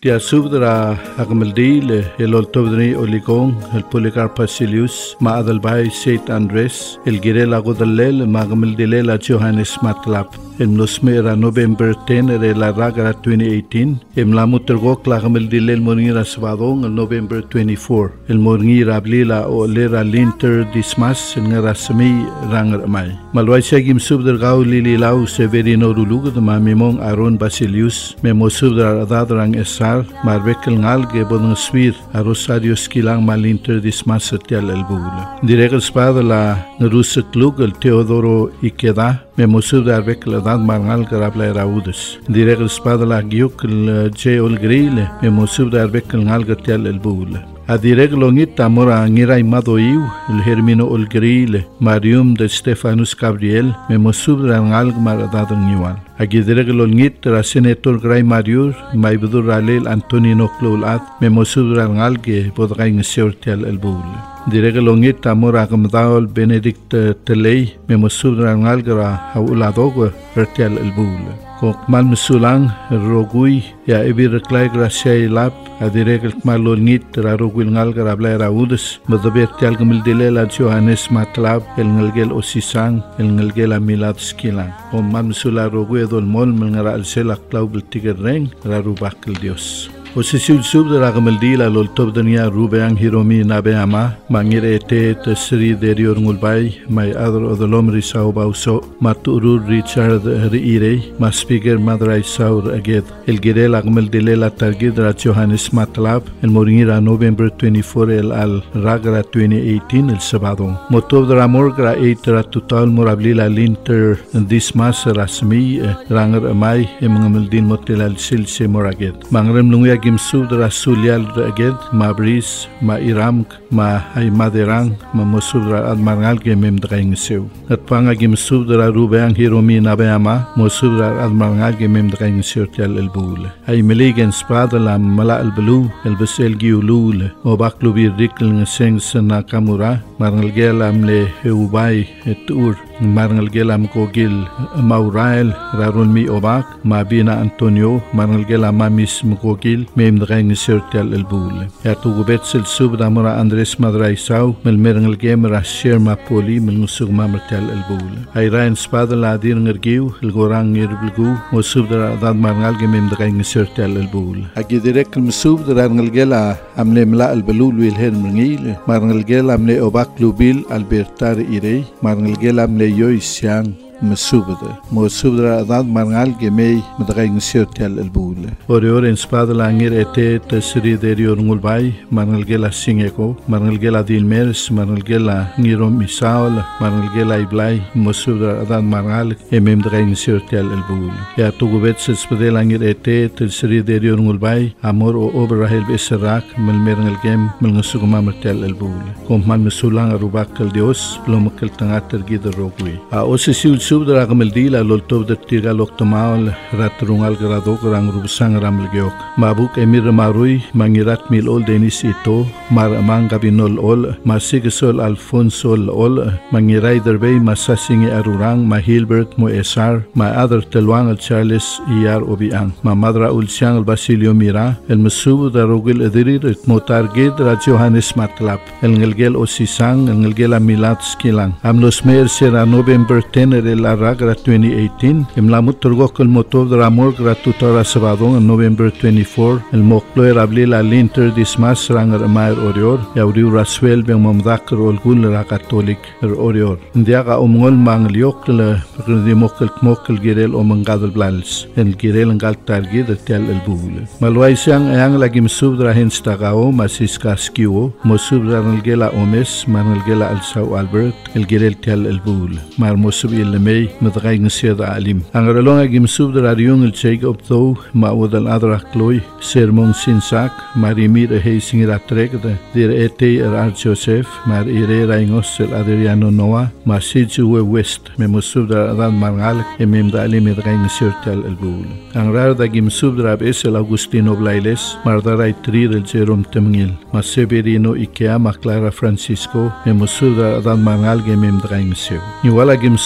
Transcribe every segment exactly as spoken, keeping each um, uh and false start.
Tia subdra Agamaldil, el Oltobdri Oligón, el Policarpa Silius, Ma Adalbai Saint Andres, el Girela Godalel, Magamaldilela Johannes Matlap. Em nosmera November ten de la Ragara twenty eighteen, em la mutergo Clagamaldil el Moringira Svadong, el November twenty-four, el Moringira Ablila o Lera Linter Dismas, el Ngarasami Rangamai. Malwaisa Gim subdra Gau Lili Lau Severino Rulug, de Mamimong Aaron Basilius, Memo subdra Adadrang Esar, Marbekel Ngalge Bonuswir, a Rosario Skilang Malinter Dismas Tial el Bula. Direct Spada la Nerusat Lug, el Teodoro Ikeda, Memo subdra Arbekel Adad Marnal Garabla Raudes. Direct Spada la Giuk, el J. Olgrile, Memo subdra Arbekel Ngalga Tial el Bula. A direct longit amora ngira imadoiu, el Hermino Olgrile, Marium de Stefanus Gabriel, Memo subdra Ngalg Maradadang Niwal. Agi direct longit ra Senator Gray Mariur, Maibudur Alel Antonino Cloulat, Memo subdra Ngalge, Bodgaing Seurtial el Bula. Direct longit amora Gamdaol Benedict Telei, Memo subdra Ngalgra Hauladogo, Vertial el Bula. Kok mal mesulang rogui ya ebi reklai gracia ilap adirek malol ngit ra rogui ngal garabla ra udes madaber tial gamil dilela Johannes Matlab el ngalgel osisang el ngalgel milad skilang kom mal mesula rogui dol mol ngara al selak klaubel tigereng ra rubak el Dios. Osisiul sub de la Gamaldila lol tobdania Rubeang Hiromi Nabeama, Mangire te tesri derior ngulbai, mai adro odolom risau bauso, maturur Richard Riire, ma speaker madrai saur aged, el gire la Gamaldile la targid ra Johannes Matlab, el moringira November twenty-four el al Ragra twenty eighteen el sabado. Motov de la morgra eight ra total morablila linter dismas rasmi ranger amai emangaldin motel al silse moraged. Mangrem lunguya Gim subdra Sulial Aged, Ma Bris, Ma Iram, Ma Haimaderang, Ma Mosudra Admarngal Gemem Draing Seu. At Panga Gim subdra Rubeang Hiromi Nabeama, Mosudra Admarngal Gemem Draing Seu Tial El Bule. Ay Meligen Spada la Mala El Belu, El Besel Giulule, Obaklubi Rikling Seng Sanakamura, Marnalgel Amle Heubai et Ur. Marnal gelam Gogil Maurael Rarun mi Obak Mabina Antonio Marnal gelam Mamis Mgogil Mem Draing Sertial El Bule. Ertu Gubetsel Subda Mora Andres Madraisau Mel Merngel Gemra Sherma Poli Mel Nusug Mamertial El Bule. Ayrain Spada la Dir Ngergiu El Gorang Ngerbulgu Mo Subda Dad Marnal Gemem Draing Sertial El Bule. Agi direct Msubda Marnal gela Amle Mla El Belul Wil Hermngil Marnal gela Amle Obak Lubil Albertar Irei Marnal gela Amle Yoy Siang مسوبة مسوبة ضد مرنال جمي مدغين سيرتيال البول. أوريور إن سباد لانغير إتى تسري ديريور نقولباي مرنال جلا سينغكو مرنال جلا ديلميرس مرنال جلا نيروم ميساول مرنال جلا إبلاي مسوبة ضد مرنال جمي مدغين سيرتيال البول. يا توجبت سباد لانغير إتى تسري ديريور نقولباي أمور أو أوبراهيل بسراك من مرنال جم من نسوق مامرتيال البول. كم من مسولان روباك الديوس لو مكل تناتر جيد الروبوي. أوسيسيول subdra Gamaldila lol tobda tira loktomaol ratrungal grado grang rubsang ramlgeok mabuk emir marui mangirat mil ol denis ito mar manga binol ol masigesol Alfonso ol mangirai derbei masasingi arurang ma Hilbert mo esar ma other telwang al Charles iar obiang ma madra ulsiang al Basilio Mira el mesubu da rogil edirir motar ged ra Johannes Matlab el ngelgel osisang el ngelgel milat skilang amnos mer sera November ten la Ragra twenty eighteen, em la muturgok el motor de la morgra tutora sabadon en November twenty-four, el mokloer abli la linter dismas ranger maer orior, ya uriu raswel ben mamdakar olgun la katolik er orior. Ndiaga omngol mangliok le dimokkel kmokkel girel omangadel blals, el girel ngal targi de tel el bule. Malwai siang ayang lagi msubdra henstagao masiska skiwo, mosubdra nalgela omes, manalgela alsau Albert, el girel tel el bule. Mar mosub il mei مدغين سيد عالم أنغرلون أجيم سوب دراريون الشيك أبتو ما ودل أدرك كلوي سيرمون سينساك ماريمير هيسين راتريك دير إتي إرار جوزيف مار إيري راينوس الأدريانو نوا ما سيجو ويست ممسوب درادان مارغالك إميم دالي مدغين سيرتال البول أنغرار دا جيم سوب دراب إسل أغسطينو بلايلس مارداراي ترير الجيروم تمنيل ما سيبيرينو إيكيا ما كلارا فرانسيسكو ممسوب درادان مارغالك إميم دغين سيو نيوالا جيم سوب دراي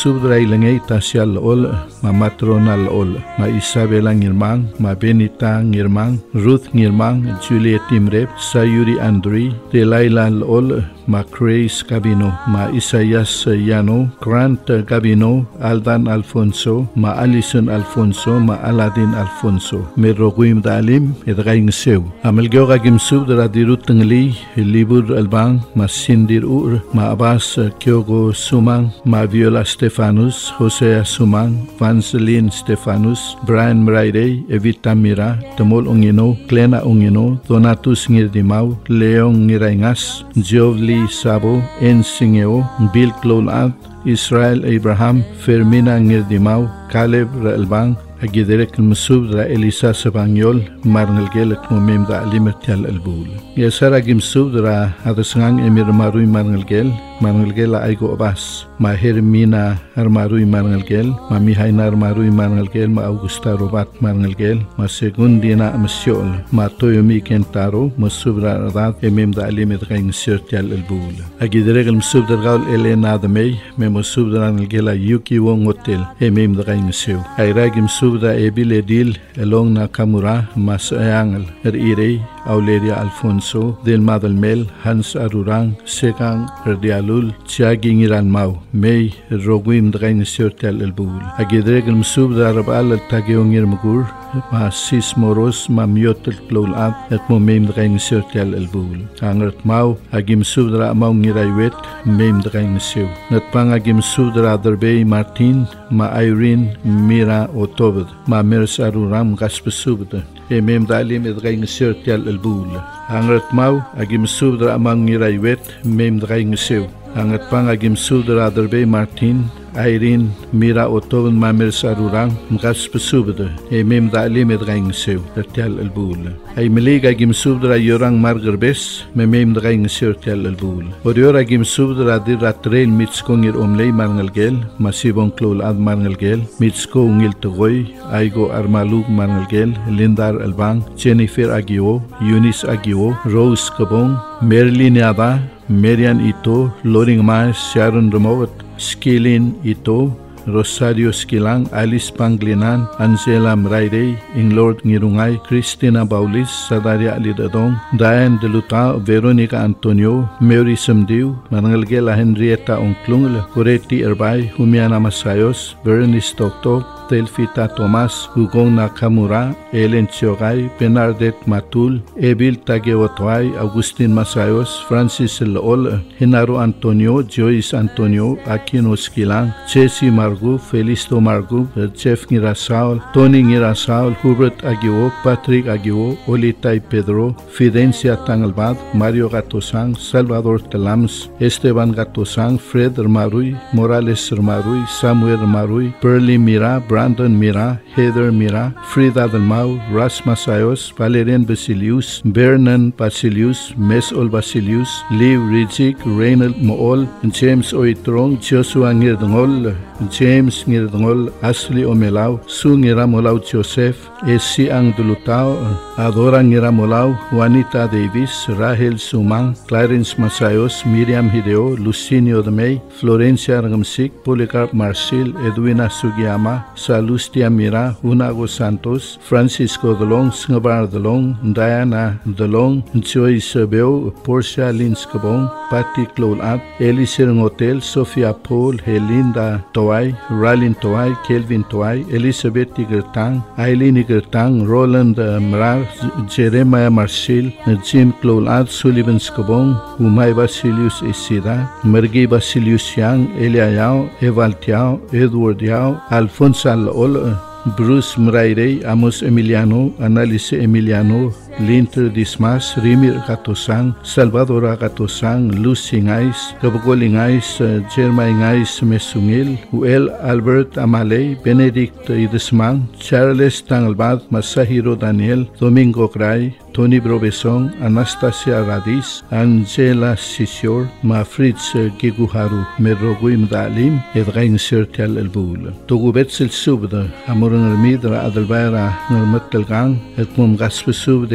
ilangay tasya laol, ma matrona laol, ma Isabela ngirmang, ma Benita ngirmang, Ruth ngirmang, Juliet Timrep, Sayuri Andri, Delilah laol, ma Grace Gabino, ma Isaias Yano, Grant Gabino, Aldan Alfonso, ma Alison Alfonso, ma Aladin Alfonso. Meroguim dalim, edgaing sew. Amelgyo kagim sub dara dirut tengli, libur albang, ma Sindir Ur, ma Abbas Kyogo Sumang, ma Viola Stefanus, Hosea Sumang, Vanseline Stefanus, Brian Mraide, Evita Mira, Temol Ungino, Klena Ungino, Donatus Ngirdimau, Leong Ngiraingas, Jovli Sabo, En Singeo, Bill Clolat, Israel Abraham, Fermina Ngirdimau, Caleb Ralbang, Agiderek المسوب را إليسا سبانيول مارنل جيلك مميم دا علمتيال البول يسار أجيم سوب را هذا سنان أمير ماروي مارنل جيل مارنل جيل أيغو أباس ما هيرمينا أرماروي مارنل جيل ما ميهاينا أرماروي مارنل جيل ما أوغستا روبات مارنل جيل ما سيغون دينا مسيول ما تويومي كنتارو مسوب را رضاد أميم دا علمت غين سيرتيال البول أجيدرك المسوب دا غاول إلينا دمي ممسوب دا رانل يوكي وون هوتيل أميم دا غين سيو أيراجي مسوب da ebil edil elong Nakamura mas ayangel er irei Auleria Alfonso del Madalmel Hans Arurang Sekang Erdialul Tiagi Ngiran Mau May Roguim Drain Sirtel Elbul Agidreg el Msub da Rabal el Tageongir Mugur ma sis moros ma miotel klol ab et mo mem drain sirtel elbul angert mau agim sudra mau ngiraiwet mem drain siu net pang agim sudra derbe Martin ma Irene Mira Otobed ma mers aruram gaspesubde e mem dalim drain sirtel elbul angert mau agim sudra mau ngiraiwet mem drain siu angert pang agim sudra derbe Martin Irene Mira Otobed ma mers arurang gaspesubde e mem dalim drain siu tertel elbul ay meliga agim sudra yorang margerbes mem drain sirtel elbul odior agim sudra dir ratrel mitskongir omlei marngelgel masibon klol ad marngelgel mitsko ngil toy aigo armalug marngelgel lindar albang Jennifer Agio Eunice Agio Rose Kabong Merlin Ada Marian Ito Loring Mas Sharon Remote Skilin Ito Rosario Skilang, Alice Panglinan, Angela Mraide, Inglord Ngirungay, Christina Baulis, Sadaria Lidadong, Diane Deluta, Veronica Antonio, Mary Samdiu, Mangalgela Henrietta Onklungel, Coreti Erbay, Humiana Masayos, Bernice Toktok, Telfita Thomas, Hugong Nakamura, Ellen Chiogay, Bernadette Matul, Ebil Tageotway, Agustin Masayos, Francis Lol, Hinaro Antonio, Joyce Antonio, Aquino Skilang, Chesi Margu, Felisto Margu, Jeff Ngirasaul, Tony Ngirasaul, Hubert Aguio, Patrick Aguio, Olitay Pedro, Fidencia Tangalbad, Mario Gatosang, Salvador Telams, Esteban Gatosang, Fred Marui, Morales Marui, Samuel Marui, Pearly Mira, Brandon Mira, Heather Mira, Frida Dalmau, Ras Masayos, Valerian Basilius, Bernan Basilius, Mesol Basilius, Liv Rizik, Reynald Mool, James Oitrong, Joshua Ngirdongol, James Ngirdongol, Ashley Omelau, Su Ngiramolaw Joseph, Esi Ang Dulutao, Adora Ngiramolaw, Juanita Davis, Rahel Sumang, Clarence Masayos, Miriam Hideo, Lucinio Demey, Florencia Rangamsik, Policarp Marcil, Edwina Sugiyama, Salustia Mira, Hunago Santos, Francisco Delong, Sngabar Delong, Diana Delong, Joyce Beo, Portia Linskabong, Patty Clolat, Elisir Hotel, Sofia Paul, Helinda Toay, Ralin Toay, Kelvin Toay, Elizabeth Tigertang, Eileen Tigertang, Roland Mrar, Jeremiah Marcil, Jim Clolat, Sullivan Skabong, Umay Basilius Isida, Mergi Basilius Yang, Elia Yao, Eval Tiao, Edward Yao, Alfonso Al Bruce Mraire, Amos Emiliano, Annalise Emiliano, Linter Dismas, Rimir Gatosang, Salvador Gatosang, Lucy Ngais, Gabagoling Ngais, Jermay Ngais Mesungil, Uel Albert Amaley, Benedict Idesmang, Charles Tangalbad, Masahiro Daniel, Domingo Gray, Tony Brobesong, Anastasia Radis, Angela Sisior, Ma Fritz Giguharu, Merroguim Dalim, Edgain Sirtel Elbul. Togubetzel Subda, Amorang Ermidra Adelbaira, Nermetelgang, Etmum Gaspesub de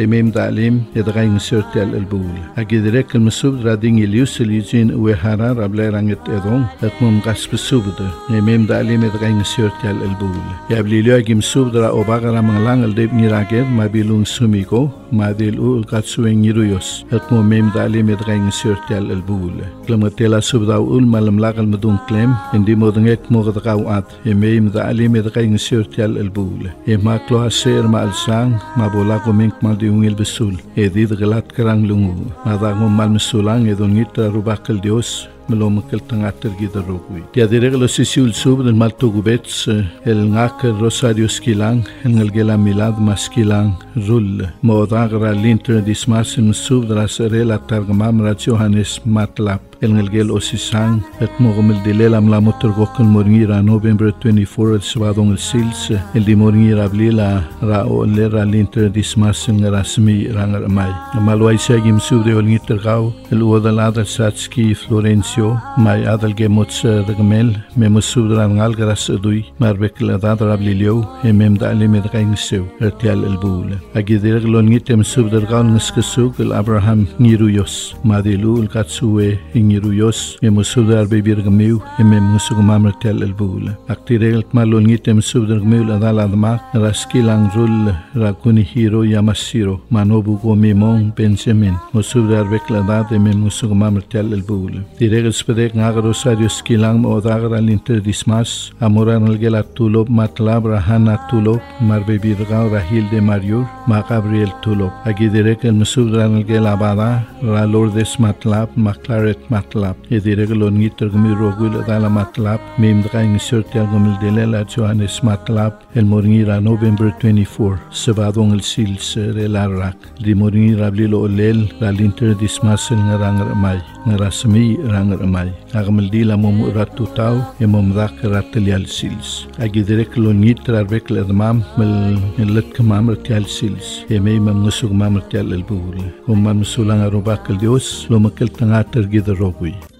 ميم تعليم يدغين سرتال البول أجدرك المسوب رادين اليوس اليجين وحرار قبل رانجت إذون أتمم قصب السوبد ميم تعليم يدغين سرتال البول يابلي ليو أجي مسوب درا أوباغرا مغلان الدب نيراجد ما بيلون سوميكو ما ديل أول قاتسوين نيرويوس أتمم ميم تعليم يدغين سرتال البول لما تلا سوب دا أول مالم لاغل مدون كلام إندي مودنك مغدقاوات ميم تعليم يدغين سرتال البول يما كلوها سير ما السان ما بولاكو منك mal diungil besul edid gelat kerang lungu nadangum mal mesulang edon ngita rubakal dios melom kel tangater gida rogui dia dirego sisiul sub del mal tugubets el ngak rosario skilang el ngelgela milad maskilang rul modagra linter dismas sub dra serela targmam ra Johannes matlap el ngelgel osisang et mogomel dilela mla motor gokal moringira November twenty-fourth el sabadong el sils el di moringira blila ra o lera linter dismas ngrasmi rangar mai malwai segim sub de ol ngiter gau el odalada satski Florencio mai adal gemots de gemel mem subdran algaras dui marbek la dadra blilio e mem dali med reinseu ertial el bul agidir glon ngitem subdar gal nskesuk el Abraham niruyos madilu el katsue niruyos mem subdar bebir gemiu e mem musug mamertel el bul aktirel malon ngitem subdar gemiu adal adma raskilang rul rakuni hiro yamasiro manobu go memon benjamin musubdar bekla dad e mem musug mamertel el bul Spedek ngagaro sadio skilang mo dagra linter dismas amoran algela tulob matlab rahana tulob marbe birga rahil de mariur ma gabriel tulob agiderek el musudran algela bada ra lordes matlab maclaret matlab edirek lon ngiter gmi rogul dala matlab mem draing sortial gomil delela Johannes matlab el moringira November twenty-fourth sabadong el sils relarak di moringira blilo lel la linter dismas ngarang mai ngarasmi rang ramai agmal dila mom ratu tau e mom dak ratlial sils agidirek lo nitra bek ladmam mel lat kamam ratlial sils e mei mam nusug mam ratlial albul kom mam sulang arubak dios lo makal tangater gidrogui